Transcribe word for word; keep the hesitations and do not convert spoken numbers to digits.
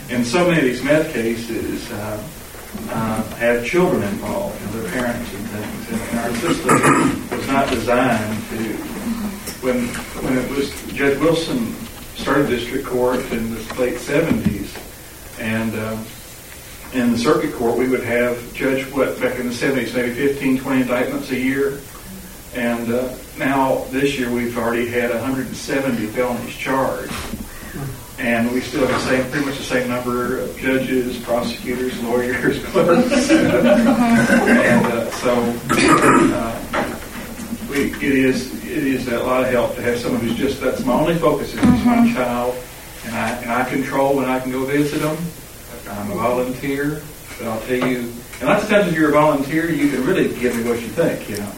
And so many of these meth cases uh, uh, have children involved, you know, their parents and things. And, and our system was not designed to. When when it was Judge Wilson started district court in the late seventies, and um, in the circuit court we would have judge what back in the seventies maybe fifteen, twenty indictments a year, and uh, now this year we've already had one hundred seventy felonies charged. And we still have the same, pretty much the same number of judges, prosecutors, lawyers, clerks. and uh, so uh, we, it is it is a lot of help to have someone who's just, that's my only focus is just my child, and I and I control when I can go visit them. I'm a volunteer, but I'll tell you, and lots of times if you're a volunteer, you can really give me what you think, you know.